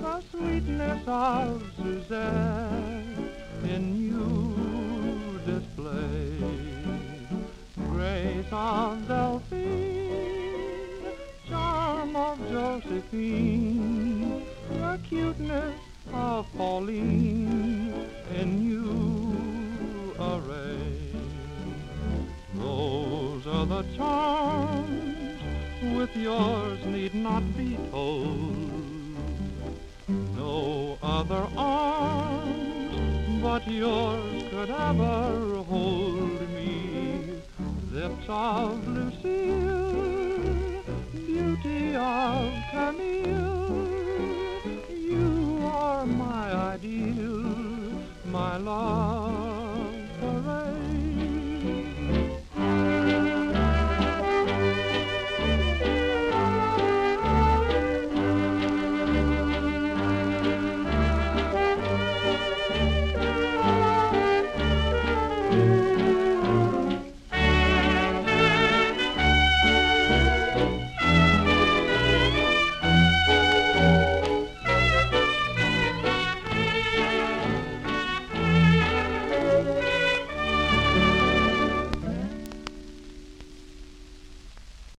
the sweetness of Suzette in you displayed, grace of Delphine, charm of Josephine, the cuteness of Pauline in you arrayed. Those are the charms with yours need not be told. No other arms but yours could ever hold me. Lips of Lucille, beauty of Camille,